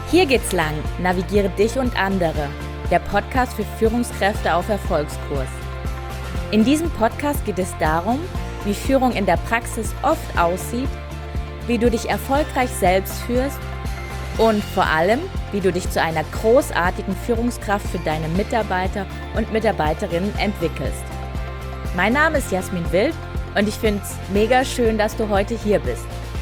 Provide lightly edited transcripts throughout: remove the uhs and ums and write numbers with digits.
Hier geht's lang. Navigiere dich und andere. Der Podcast für Führungskräfte auf Erfolgskurs. In diesem Podcast geht es darum, wie Führung in der Praxis oft aussieht, wie du dich erfolgreich selbst führst und vor allem, wie du dich zu einer großartigen Führungskraft für deine Mitarbeiter und Mitarbeiterinnen entwickelst. Mein Name ist Jasmin Wild und ich finde es mega schön, dass du heute hier bist.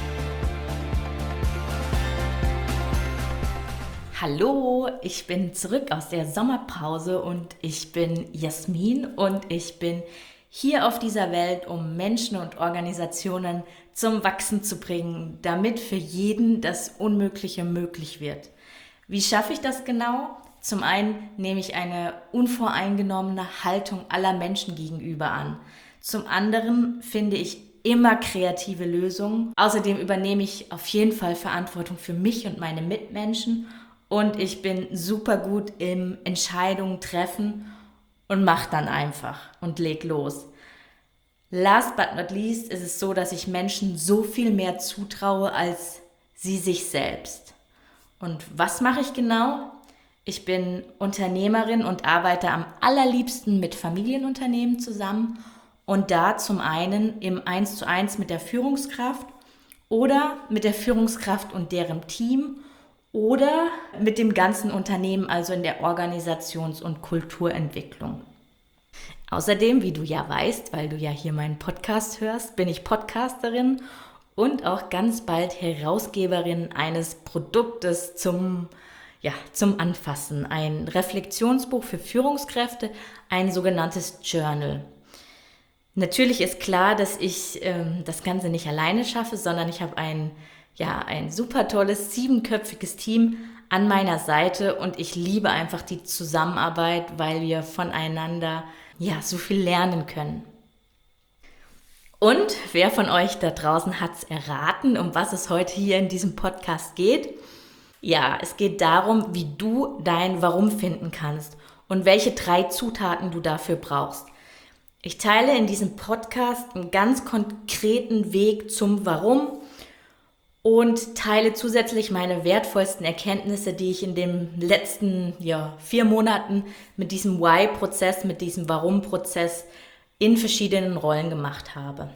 Hallo, ich bin zurück aus der Sommerpause und ich bin Jasmin und ich bin hier auf dieser Welt, um Menschen und Organisationen zum Wachsen zu bringen, damit für jeden das Unmögliche möglich wird. Wie schaffe ich das genau? Zum einen nehme ich eine unvoreingenommene Haltung aller Menschen gegenüber an. Zum anderen finde ich immer kreative Lösungen. Außerdem übernehme ich auf jeden Fall Verantwortung für mich und meine Mitmenschen. Und ich bin super gut im Entscheidungen treffen und mache dann einfach und leg los. Last but not least ist es so, dass ich Menschen so viel mehr zutraue als sie sich selbst. Und was mache ich genau? Ich bin Unternehmerin und arbeite am allerliebsten mit Familienunternehmen zusammen und da zum einen im 1:1 mit der Führungskraft oder mit der Führungskraft und deren Team oder mit dem ganzen Unternehmen, also in der Organisations- und Kulturentwicklung. Außerdem, wie du ja weißt, weil du ja hier meinen Podcast hörst, bin ich Podcasterin und auch ganz bald Herausgeberin eines Produktes zum Anfassen. Ein Reflexionsbuch für Führungskräfte, ein sogenanntes Journal. Natürlich ist klar, dass ich das Ganze nicht alleine schaffe, sondern ich habe ein super tolles 7-köpfiges Team an meiner Seite und ich liebe einfach die Zusammenarbeit, weil wir voneinander so viel lernen können. Und wer von euch da draußen hat es erraten, um was es heute hier in diesem Podcast geht? Ja, es geht darum, wie du dein Warum finden kannst und welche 3 Zutaten du dafür brauchst. Ich teile in diesem Podcast einen ganz konkreten Weg zum Warum und teile zusätzlich meine wertvollsten Erkenntnisse, die ich in den letzten 4 Monaten mit diesem Why-Prozess, mit diesem Warum-Prozess in verschiedenen Rollen gemacht habe.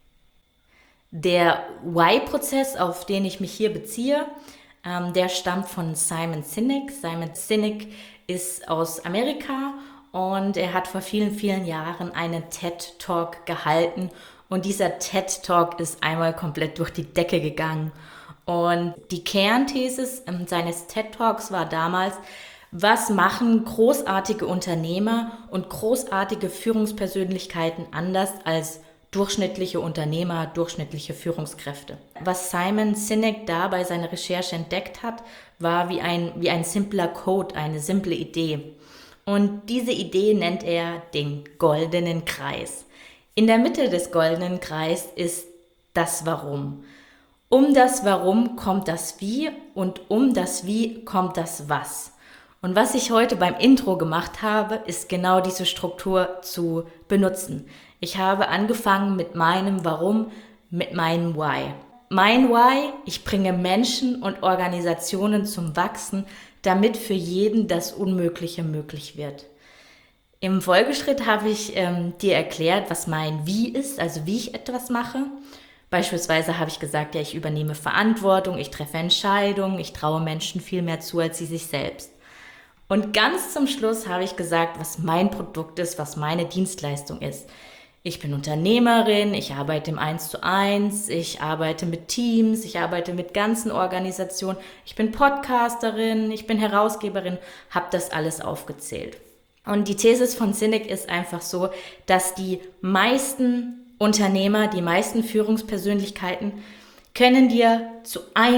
Der Why-Prozess, auf den ich mich hier beziehe, der stammt von Simon Sinek. Simon Sinek ist aus Amerika und er hat vor vielen, vielen Jahren einen TED-Talk gehalten. Und dieser TED-Talk ist einmal komplett durch die Decke gegangen. Und die Kernthese seines TED-Talks war damals, was machen großartige Unternehmer und großartige Führungspersönlichkeiten anders als durchschnittliche Unternehmer, durchschnittliche Führungskräfte. Was Simon Sinek da bei seiner Recherche entdeckt hat, war wie ein simpler Code, eine simple Idee. Und diese Idee nennt er den goldenen Kreis. In der Mitte des goldenen Kreises ist das Warum. Um das Warum kommt das Wie und um das Wie kommt das Was. Und was ich heute beim Intro gemacht habe, ist genau diese Struktur zu benutzen. Ich habe angefangen mit meinem Warum, mit meinem Why. Mein Why, ich bringe Menschen und Organisationen zum Wachsen, damit für jeden das Unmögliche möglich wird. Im Folgeschritt habe ich dir erklärt, was mein Wie ist, also wie ich etwas mache. Beispielsweise habe ich gesagt, ich übernehme Verantwortung, ich treffe Entscheidungen, ich traue Menschen viel mehr zu als sie sich selbst. Und ganz zum Schluss habe ich gesagt, was mein Produkt ist, was meine Dienstleistung ist. Ich bin Unternehmerin, ich arbeite im 1:1, ich arbeite mit Teams, ich arbeite mit ganzen Organisationen, ich bin Podcasterin, ich bin Herausgeberin, habe das alles aufgezählt. Und die These von Sinek ist einfach so, dass die meisten Unternehmer, die meisten Führungspersönlichkeiten können dir zu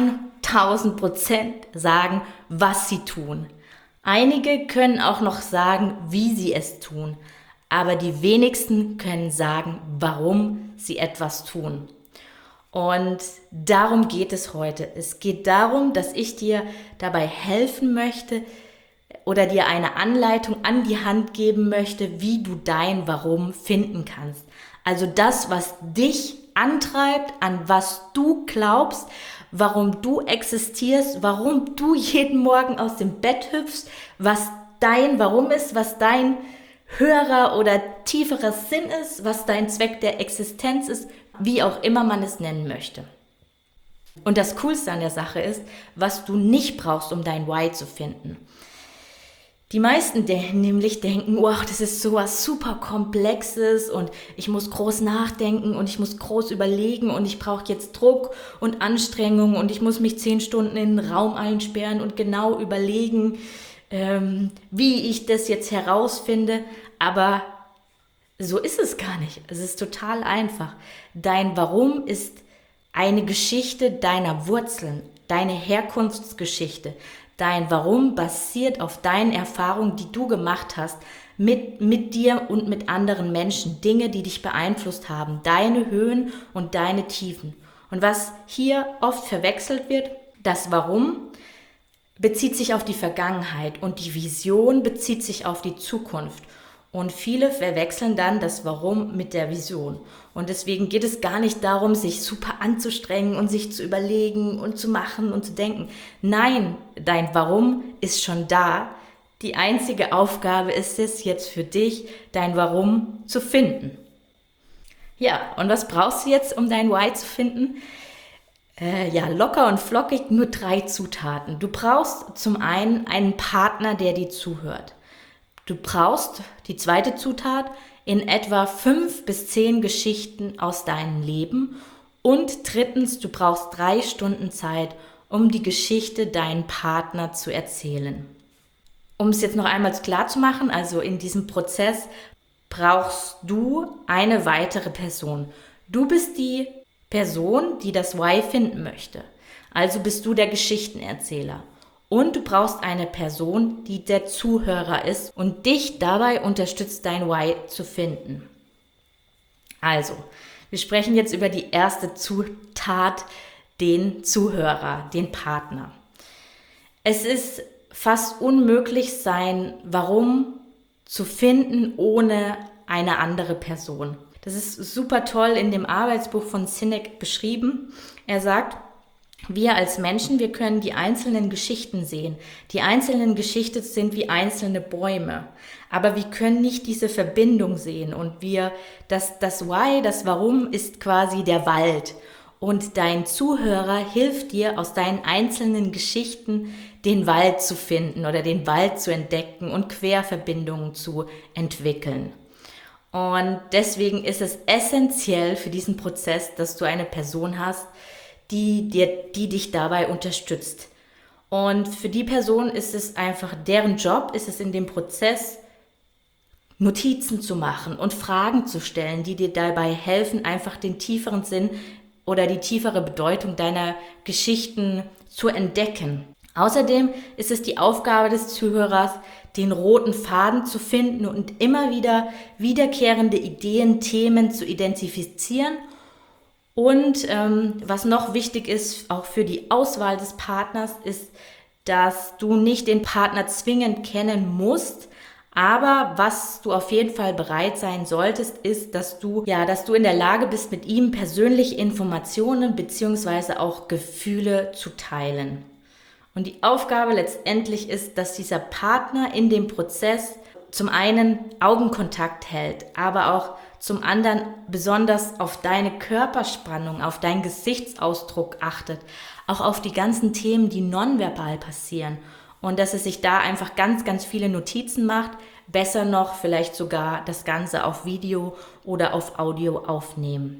1000% sagen, was sie tun. Einige können auch noch sagen, wie sie es tun, aber die wenigsten können sagen, warum sie etwas tun. Und darum geht es heute. Es geht darum, dass ich dir dabei helfen möchte oder dir eine Anleitung an die Hand geben möchte, wie du dein Warum finden kannst. Also das, was dich antreibt, an was du glaubst, warum du existierst, warum du jeden Morgen aus dem Bett hüpfst, was dein Warum ist, was dein höherer oder tieferer Sinn ist, was dein Zweck der Existenz ist, wie auch immer man es nennen möchte. Und das Coolste an der Sache ist, was du nicht brauchst, um dein Why zu finden. Die meisten nämlich denken, wow, das ist sowas super Komplexes und ich muss groß nachdenken und ich muss groß überlegen und ich brauche jetzt Druck und Anstrengung und ich muss mich 10 Stunden in den Raum einsperren und genau überlegen, wie ich das jetzt herausfinde. Aber so ist es gar nicht. Es ist total einfach. Dein Warum ist eine Geschichte deiner Wurzeln, deine Herkunftsgeschichte. Dein Warum basiert auf deinen Erfahrungen, die du gemacht hast, mit dir und mit anderen Menschen. Dinge, die dich beeinflusst haben. Deine Höhen und deine Tiefen. Und was hier oft verwechselt wird, das Warum bezieht sich auf die Vergangenheit und die Vision bezieht sich auf die Zukunft. Und viele verwechseln dann das Warum mit der Vision. Und deswegen geht es gar nicht darum, sich super anzustrengen und sich zu überlegen und zu machen und zu denken. Nein, dein Warum ist schon da. Die einzige Aufgabe ist es jetzt für dich, dein Warum zu finden. Ja, und was brauchst du jetzt, um dein Why zu finden? Locker und flockig, nur 3 Zutaten. Du brauchst zum einen einen Partner, der dir zuhört. Du brauchst, die zweite Zutat, in etwa 5 bis 10 Geschichten aus deinem Leben. Und drittens, du brauchst 3 Stunden Zeit, um die Geschichte deinem Partner zu erzählen. Um es jetzt noch einmal klar zu machen, also in diesem Prozess brauchst du eine weitere Person. Du bist die Person, die das Why finden möchte. Also bist du der Geschichtenerzähler. Und du brauchst eine Person, die der Zuhörer ist und dich dabei unterstützt, dein Why zu finden. Also, wir sprechen jetzt über die erste Zutat, den Zuhörer, den Partner. Es ist fast unmöglich, sein Warum zu finden ohne eine andere Person. Das ist super toll in dem Arbeitsbuch von Sinek beschrieben. Er sagt, wir als Menschen, wir können die einzelnen Geschichten sehen. Die einzelnen Geschichten sind wie einzelne Bäume. Aber wir können nicht diese Verbindung sehen. Und das Why, das Warum ist quasi der Wald. Und dein Zuhörer hilft dir, aus deinen einzelnen Geschichten den Wald zu finden oder den Wald zu entdecken und Querverbindungen zu entwickeln. Und deswegen ist es essentiell für diesen Prozess, dass du eine Person hast, die dich dabei unterstützt. Und für die Person ist es einfach, deren Job ist es in dem Prozess, Notizen zu machen und Fragen zu stellen, die dir dabei helfen, einfach den tieferen Sinn oder die tiefere Bedeutung deiner Geschichten zu entdecken. Außerdem ist es die Aufgabe des Zuhörers, den roten Faden zu finden und immer wieder wiederkehrende Ideen, Themen zu identifizieren. Und was noch wichtig ist, auch für die Auswahl des Partners, ist, dass du nicht den Partner zwingend kennen musst, aber was du auf jeden Fall bereit sein solltest, ist, dass du in der Lage bist, mit ihm persönliche Informationen bzw. auch Gefühle zu teilen. Und die Aufgabe letztendlich ist, dass dieser Partner in dem Prozess zum einen Augenkontakt hält, aber auch zum anderen besonders auf deine Körperspannung, auf deinen Gesichtsausdruck achtet, auch auf die ganzen Themen, die nonverbal passieren. Und dass es sich da einfach ganz, ganz viele Notizen macht, besser noch vielleicht sogar das Ganze auf Video oder auf Audio aufnehmen.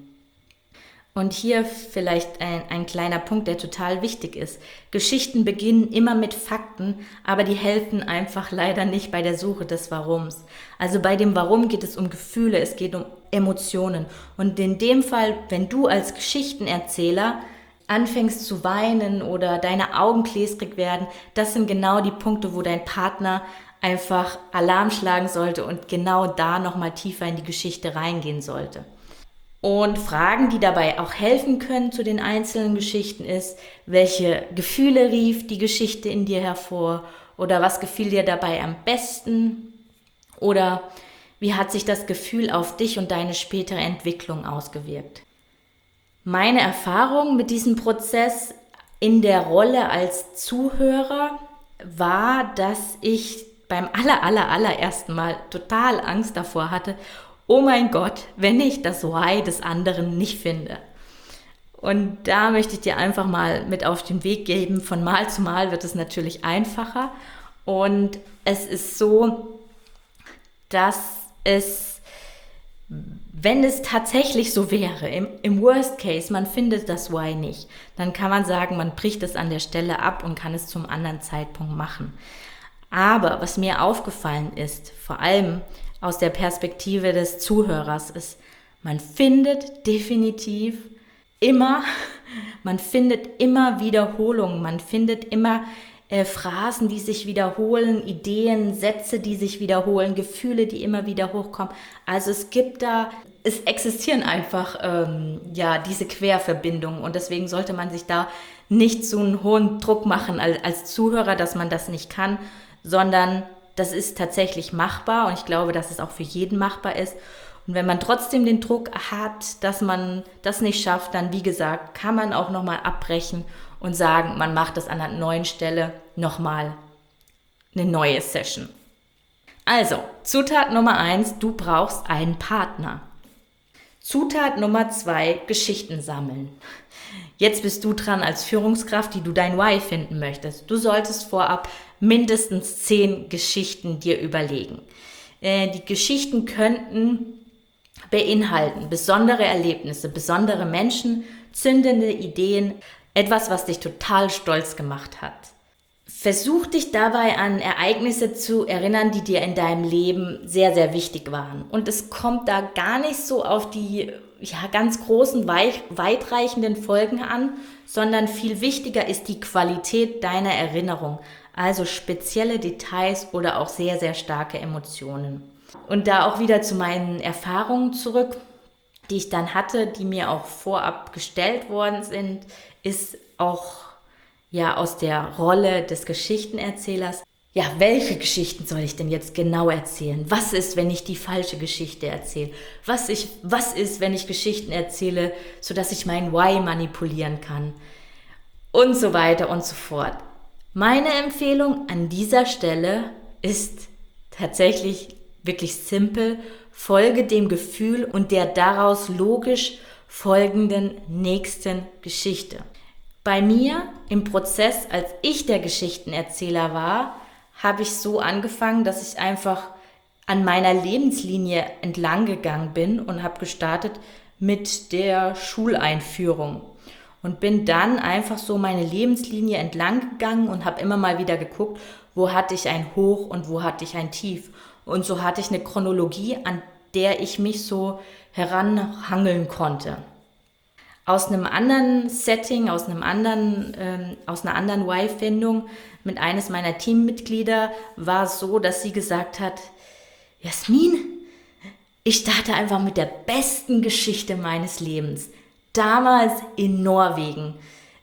Und hier vielleicht ein kleiner Punkt, der total wichtig ist. Geschichten beginnen immer mit Fakten, aber die helfen einfach leider nicht bei der Suche des Warums. Also bei dem Warum geht es um Gefühle, es geht um Emotionen. Und in dem Fall, wenn du als Geschichtenerzähler anfängst zu weinen oder deine Augen gläsrig werden, das sind genau die Punkte, wo dein Partner einfach Alarm schlagen sollte und genau da nochmal tiefer in die Geschichte reingehen sollte. Und Fragen, die dabei auch helfen können zu den einzelnen Geschichten ist, welche Gefühle rief die Geschichte in dir hervor oder was gefiel dir dabei am besten oder wie hat sich das Gefühl auf dich und deine spätere Entwicklung ausgewirkt. Meine Erfahrung mit diesem Prozess in der Rolle als Zuhörer war, dass ich beim allerersten Mal total Angst davor hatte, oh mein Gott, wenn ich das Why des anderen nicht finde. Und da möchte ich dir einfach mal mit auf den Weg geben. Von Mal zu Mal wird es natürlich einfacher. Und es ist so, dass wenn es tatsächlich so wäre, im Worst Case, man findet das Why nicht, dann kann man sagen, man bricht es an der Stelle ab und kann es zum anderen Zeitpunkt machen. Aber was mir aufgefallen ist, vor allem aus der Perspektive des Zuhörers, ist, man findet definitiv man findet immer Wiederholungen, man findet immer Phrasen, die sich wiederholen, Ideen, Sätze, die sich wiederholen, Gefühle, die immer wieder hochkommen. Also es existieren einfach diese Querverbindungen und deswegen sollte man sich da nicht so einen hohen Druck machen als Zuhörer, dass man das nicht kann, sondern das ist tatsächlich machbar und ich glaube, dass es auch für jeden machbar ist. Und wenn man trotzdem den Druck hat, dass man das nicht schafft, dann, wie gesagt, kann man auch nochmal abbrechen und sagen, man macht das an einer neuen Stelle nochmal eine neue Session. Also, Zutat Nummer 1, du brauchst einen Partner. Zutat Nummer 2, Geschichten sammeln. Jetzt bist du dran als Führungskraft, die du dein Why finden möchtest. Du solltest vorab mindestens 10 Geschichten dir überlegen. Die Geschichten könnten beinhalten besondere Erlebnisse, besondere Menschen, zündende Ideen, etwas, was dich total stolz gemacht hat. Versuch dich dabei an Ereignisse zu erinnern, die dir in deinem Leben sehr, sehr wichtig waren. Und es kommt da gar nicht so auf die ganz großen, weitreichenden Folgen an, sondern viel wichtiger ist die Qualität deiner Erinnerung. Also spezielle Details oder auch sehr, sehr starke Emotionen. Und da auch wieder zu meinen Erfahrungen zurück, die ich dann hatte, die mir auch vorab gestellt worden sind, ist auch aus der Rolle des Geschichtenerzählers. Ja, welche Geschichten soll ich denn jetzt genau erzählen? Was ist, wenn ich die falsche Geschichte erzähle? Was ist, wenn ich Geschichten erzähle, sodass ich mein Why manipulieren kann? Und so weiter und so fort. Meine Empfehlung an dieser Stelle ist tatsächlich wirklich simpel, folge dem Gefühl und der daraus logisch folgenden nächsten Geschichte. Bei mir im Prozess, als ich der Geschichtenerzähler war, habe ich so angefangen, dass ich einfach an meiner Lebenslinie entlang gegangen bin und habe gestartet mit der Schuleinführung. Und bin dann einfach so meine Lebenslinie entlang gegangen und habe immer mal wieder geguckt, wo hatte ich ein Hoch und wo hatte ich ein Tief. Und so hatte ich eine Chronologie, an der ich mich so heranhangeln konnte. Aus einem anderen Setting, aus einer anderen Why-Findung mit eines meiner Teammitglieder war es so, dass sie gesagt hat, Jasmin, ich starte einfach mit der besten Geschichte meines Lebens. Damals in Norwegen.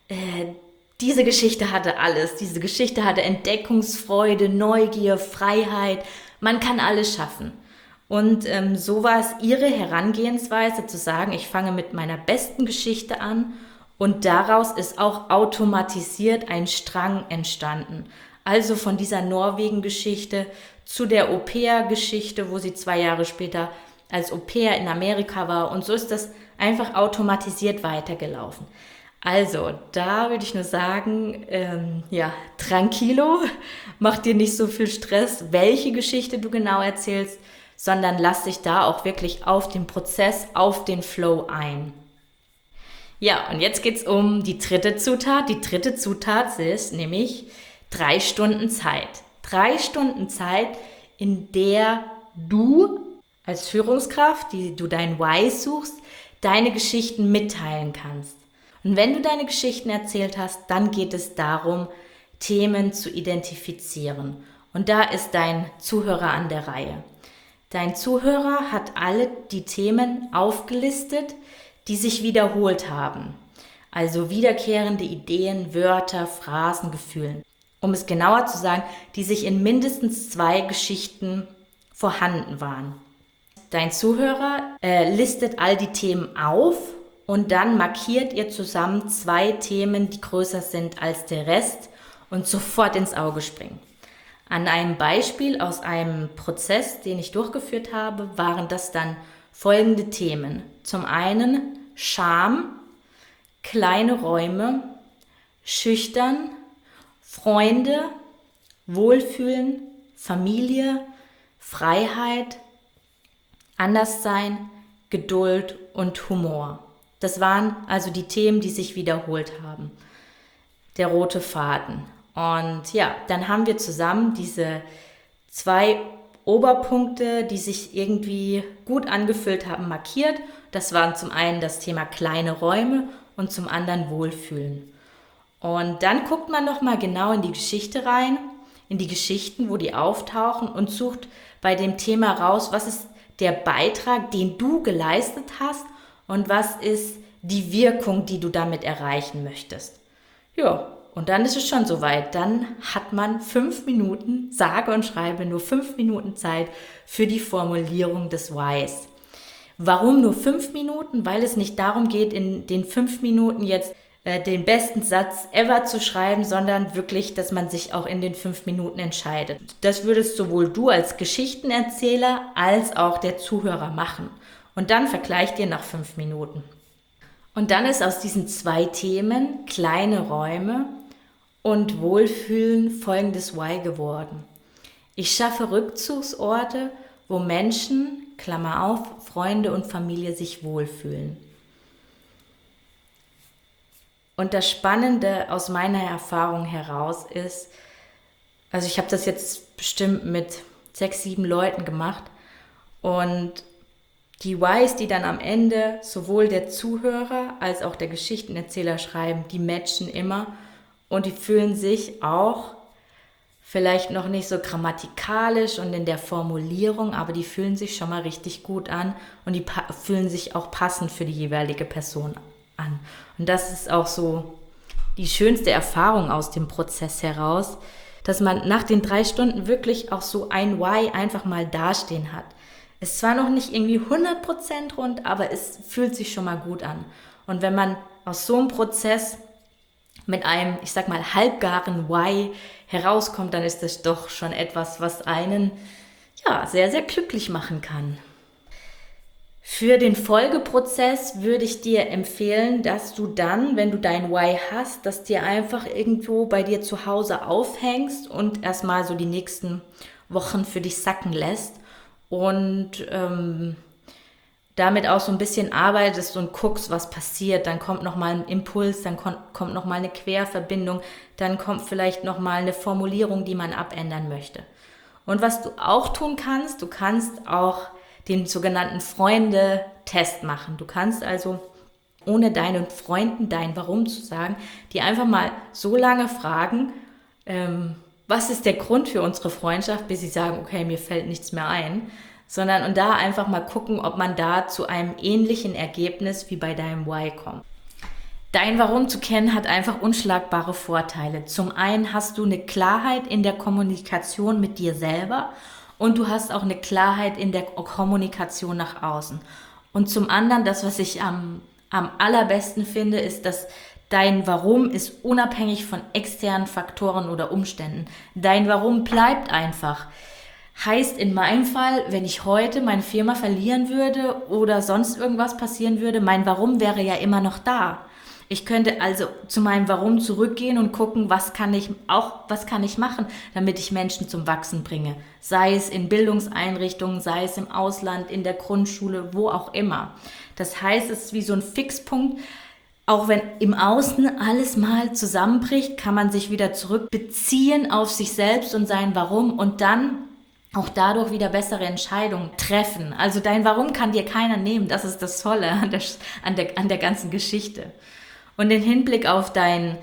Diese Geschichte hatte alles. Diese Geschichte hatte Entdeckungsfreude, Neugier, Freiheit. Man kann alles schaffen. Und so war es ihre Herangehensweise zu sagen, ich fange mit meiner besten Geschichte an und daraus ist auch automatisiert ein Strang entstanden. Also von dieser Norwegen-Geschichte zu der Au-pair-Geschichte, wo sie 2 Jahre später als Au-pair in Amerika war. Und so ist das einfach automatisiert weitergelaufen. Also, da würde ich nur sagen, tranquilo, mach dir nicht so viel Stress, welche Geschichte du genau erzählst, sondern lass dich da auch wirklich auf den Prozess, auf den Flow ein. Ja, und jetzt geht's um die dritte Zutat. Die dritte Zutat ist nämlich 3 Stunden Zeit. 3 Stunden Zeit, in der du als Führungskraft, die du dein Why suchst, deine Geschichten mitteilen kannst. Und wenn du deine Geschichten erzählt hast, dann geht es darum, Themen zu identifizieren. Und da ist dein Zuhörer an der Reihe. Dein Zuhörer hat alle die Themen aufgelistet, die sich wiederholt haben. Also wiederkehrende Ideen, Wörter, Phrasen, Gefühle. Um es genauer zu sagen, die sich in mindestens 2 Geschichten vorhanden waren. Dein Zuhörer listet all die Themen auf und dann markiert ihr zusammen 2 Themen, die größer sind als der Rest und sofort ins Auge springen. An einem Beispiel aus einem Prozess, den ich durchgeführt habe, waren das dann folgende Themen. Zum einen Scham, kleine Räume, schüchtern, Freunde, Wohlfühlen, Familie, Freiheit, Anderssein, Geduld und Humor. Das waren also die Themen, die sich wiederholt haben. Der rote Faden. Und ja, dann haben wir zusammen diese 2 Oberpunkte, die sich irgendwie gut angefühlt haben, markiert. Das waren zum einen das Thema kleine Räume und zum anderen Wohlfühlen. Und dann guckt man nochmal genau in die Geschichte rein, in die Geschichten, wo die auftauchen und sucht bei dem Thema raus, was ist der Beitrag, den du geleistet hast und was ist die Wirkung, die du damit erreichen möchtest. Ja, und dann ist es schon soweit. Dann hat man 5 Minuten, sage und schreibe nur 5 Minuten Zeit für die Formulierung des Whys. Warum nur 5 Minuten? Weil es nicht darum geht, in den 5 Minuten jetzt den besten Satz ever zu schreiben, sondern wirklich, dass man sich auch in den 5 Minuten entscheidet. Das würdest sowohl du als Geschichtenerzähler als auch der Zuhörer machen. Und dann vergleicht ihr nach 5 Minuten. Und dann ist aus diesen 2 Themen, kleine Räume und Wohlfühlen, folgendes Why geworden. Ich schaffe Rückzugsorte, wo Menschen, Klammer auf, Freunde und Familie sich wohlfühlen. Und das Spannende aus meiner Erfahrung heraus ist, also ich habe das jetzt bestimmt mit 6, 7 Leuten gemacht und die Whys, die dann am Ende sowohl der Zuhörer als auch der Geschichtenerzähler schreiben, die matchen immer und die fühlen sich auch vielleicht noch nicht so grammatikalisch und in der Formulierung, aber die fühlen sich schon mal richtig gut an und die fühlen sich auch passend für die jeweilige Person an. Und das ist auch so die schönste Erfahrung aus dem Prozess heraus, dass man nach den 3 Stunden wirklich auch so ein Why einfach mal dastehen hat. Ist zwar noch nicht irgendwie 100% rund, aber es fühlt sich schon mal gut an. Und wenn man aus so einem Prozess mit einem, ich sag mal, halbgaren Why herauskommt, dann ist das doch schon etwas, was einen ja sehr, sehr glücklich machen kann. Für den Folgeprozess würde ich dir empfehlen, dass du dann, wenn du dein Why hast, das dir einfach irgendwo bei dir zu Hause aufhängst und erstmal so die nächsten Wochen für dich sacken lässt und damit auch so ein bisschen arbeitest und guckst, was passiert. Dann kommt nochmal ein Impuls, dann kommt nochmal eine Querverbindung, dann kommt vielleicht nochmal eine Formulierung, die man abändern möchte. Und was du auch tun kannst, du kannst auch den sogenannten Freunde-Test machen. Du kannst also, ohne deinen Freunden dein Warum zu sagen, die einfach mal so lange fragen, was ist der Grund für unsere Freundschaft, bis sie sagen, okay, mir fällt nichts mehr ein, sondern und da einfach mal gucken, ob man da zu einem ähnlichen Ergebnis wie bei deinem Why kommt. Dein Warum zu kennen hat einfach unschlagbare Vorteile. Zum einen hast du eine Klarheit in der Kommunikation mit dir selber und du hast auch eine Klarheit in der Kommunikation nach außen. Und zum anderen, das, was ich am allerbesten finde, ist, dass dein Warum ist unabhängig von externen Faktoren oder Umständen. Dein Warum bleibt einfach. Heißt in meinem Fall, wenn ich heute meine Firma verlieren würde oder sonst irgendwas passieren würde, mein Warum wäre ja immer noch da. Ich könnte also zu meinem Warum zurückgehen und gucken, was kann ich machen, damit ich Menschen zum Wachsen bringe. Sei es in Bildungseinrichtungen, sei es im Ausland, in der Grundschule, wo auch immer. Das heißt, es ist wie so ein Fixpunkt. Auch wenn im Außen alles mal zusammenbricht, kann man sich wieder zurückbeziehen auf sich selbst und sein Warum und dann auch dadurch wieder bessere Entscheidungen treffen. Also dein Warum kann dir keiner nehmen. Das ist das Tolle an der ganzen Geschichte. Und im Hinblick auf dein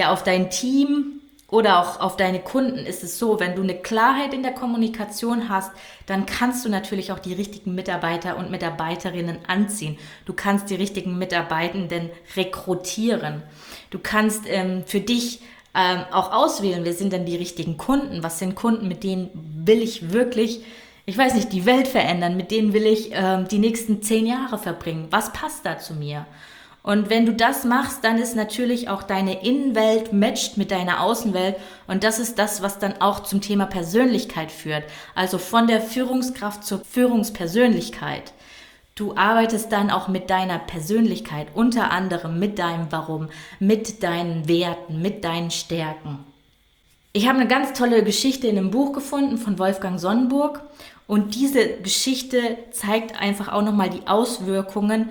Team oder auch auf deine Kunden ist es so, wenn du eine Klarheit in der Kommunikation hast, dann kannst du natürlich auch die richtigen Mitarbeiter und Mitarbeiterinnen anziehen. Du kannst die richtigen Mitarbeitenden rekrutieren. Du kannst für dich auch auswählen, wer sind denn die richtigen Kunden? Was sind Kunden, mit denen will ich wirklich, ich weiß nicht, die Welt verändern? Mit denen will ich die nächsten 10 Jahre verbringen? Was passt da zu mir? Und wenn du das machst, dann ist natürlich auch deine Innenwelt matcht mit deiner Außenwelt. Und das ist das, was dann auch zum Thema Persönlichkeit führt. Also von der Führungskraft zur Führungspersönlichkeit. Du arbeitest dann auch mit deiner Persönlichkeit, unter anderem mit deinem Warum, mit deinen Werten, mit deinen Stärken. Ich habe eine ganz tolle Geschichte in einem Buch gefunden von Wolfgang Sonnenburg. Und diese Geschichte zeigt einfach auch nochmal die Auswirkungen,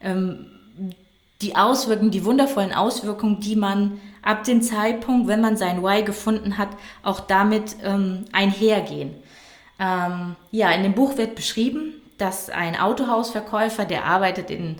die wundervollen Auswirkungen, die man ab dem Zeitpunkt, wenn man sein Why gefunden hat, auch damit einhergehen. In dem Buch wird beschrieben, dass ein Autohausverkäufer, der arbeitet in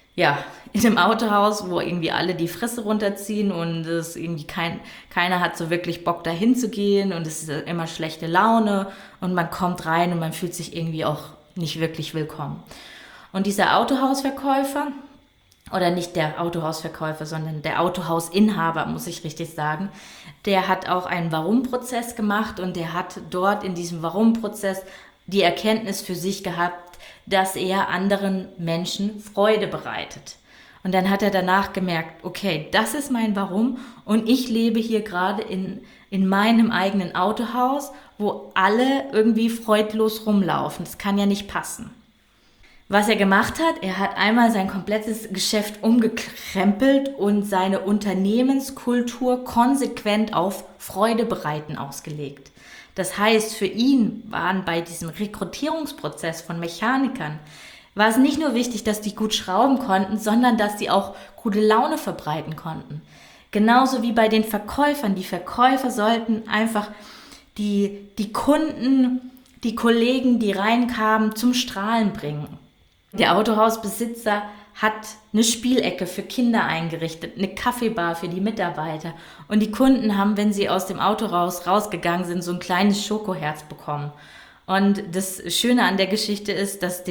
einem Autohaus, wo irgendwie alle die Fresse runterziehen und es irgendwie keiner hat so wirklich Bock dahin zu gehen und es ist immer schlechte Laune und man kommt rein und man fühlt sich irgendwie auch nicht wirklich willkommen. Und dieser Autohausverkäufer, oder nicht der Autohausverkäufer, sondern der Autohausinhaber, muss ich richtig sagen, der hat auch einen Warum-Prozess gemacht und der hat dort in diesem Warum-Prozess die Erkenntnis für sich gehabt, dass er anderen Menschen Freude bereitet. Und dann hat er danach gemerkt, okay, das ist mein Warum und ich lebe hier gerade in meinem eigenen Autohaus, wo alle irgendwie freudlos rumlaufen. Das kann ja nicht passen. Was er gemacht hat, er hat einmal sein komplettes Geschäft umgekrempelt und seine Unternehmenskultur konsequent auf Freude bereiten ausgelegt. Das heißt, für ihn waren bei diesem Rekrutierungsprozess von Mechanikern, war es nicht nur wichtig, dass die gut schrauben konnten, sondern dass sie auch gute Laune verbreiten konnten. Genauso wie bei den Verkäufern. Die Verkäufer sollten einfach die Kunden, die Kollegen, die reinkamen, zum Strahlen bringen. Der Autohausbesitzer hat eine Spielecke für Kinder eingerichtet, eine Kaffeebar für die Mitarbeiter. Und die Kunden haben, wenn sie aus dem Autohaus rausgegangen sind, so ein kleines Schokoherz bekommen. Und das Schöne an der Geschichte ist, dass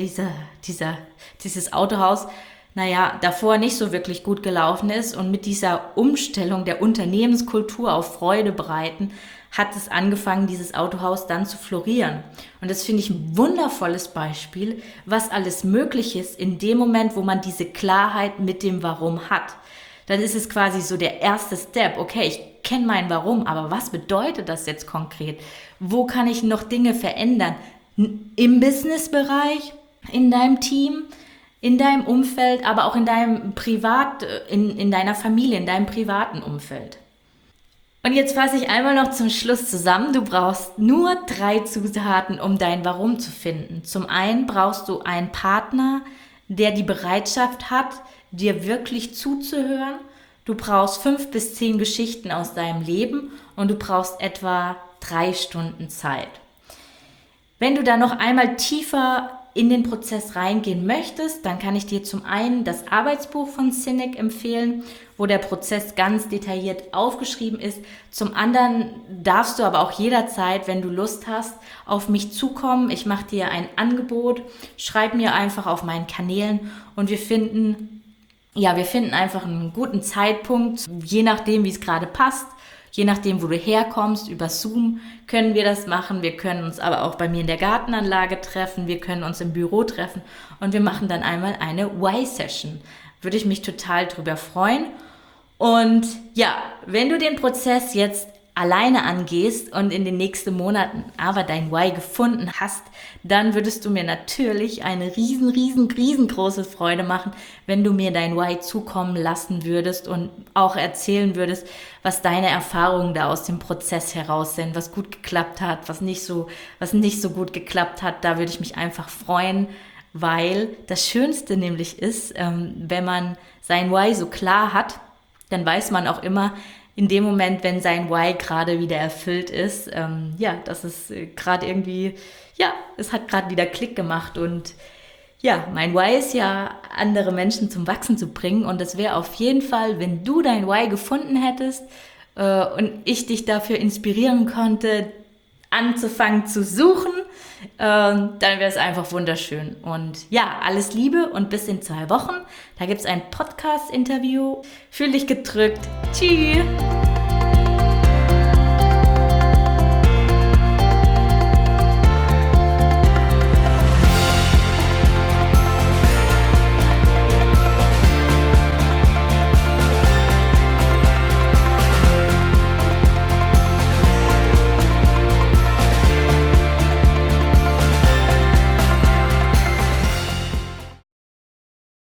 dieses Autohaus, davor nicht so wirklich gut gelaufen ist. Und mit dieser Umstellung der Unternehmenskultur auf Freude bereiten, hat es angefangen, dieses Autohaus dann zu florieren. Und das finde ich ein wundervolles Beispiel, was alles möglich ist in dem Moment, wo man diese Klarheit mit dem Warum hat. Dann ist es quasi so der erste Step. Okay, ich kenne mein Warum, aber was bedeutet das jetzt konkret? Wo kann ich noch Dinge verändern? Im Businessbereich, in deinem Team, in deinem Umfeld, aber auch in deinem in deiner Familie, in deinem privaten Umfeld. Und jetzt fasse ich einmal noch zum Schluss zusammen. Du brauchst nur 3 Zutaten, um dein Warum zu finden. Zum einen brauchst du einen Partner, der die Bereitschaft hat, dir wirklich zuzuhören. Du brauchst 5 bis 10 Geschichten aus deinem Leben und du brauchst etwa 3 Stunden Zeit. Wenn du da noch einmal tiefer in den Prozess reingehen möchtest, dann kann ich dir zum einen das Arbeitsbuch von Sinek empfehlen, wo der Prozess ganz detailliert aufgeschrieben ist. Zum anderen darfst du aber auch jederzeit, wenn du Lust hast, auf mich zukommen. Ich mache dir ein Angebot, schreib mir einfach auf meinen Kanälen und wir finden einfach einen guten Zeitpunkt, je nachdem, wie es gerade passt. Je nachdem, wo du herkommst, über Zoom können wir das machen. Wir können uns aber auch bei mir in der Gartenanlage treffen. Wir können uns im Büro treffen und wir machen dann einmal eine Why-Session. Würde ich mich total drüber freuen. Und ja, wenn du den Prozess jetzt alleine angehst und in den nächsten Monaten aber dein Why gefunden hast, dann würdest du mir natürlich eine riesengroße Freude machen, wenn du mir dein Why zukommen lassen würdest und auch erzählen würdest, was deine Erfahrungen da aus dem Prozess heraus sind, was gut geklappt hat, was nicht so gut geklappt hat. Da würde ich mich einfach freuen, weil das Schönste nämlich ist, wenn man sein Why so klar hat, dann weiß man auch immer, in dem Moment, wenn sein Why gerade wieder erfüllt ist, das ist gerade irgendwie, es hat gerade wieder Klick gemacht und ja, mein Why ist ja, andere Menschen zum Wachsen zu bringen und das wäre auf jeden Fall, wenn du dein Why gefunden hättest und ich dich dafür inspirieren konnte, anzufangen zu suchen, dann wäre es einfach wunderschön. Und ja, alles Liebe und bis in 2 Wochen. Da gibt es ein Podcast-Interview. Fühl dich gedrückt. Tschüss.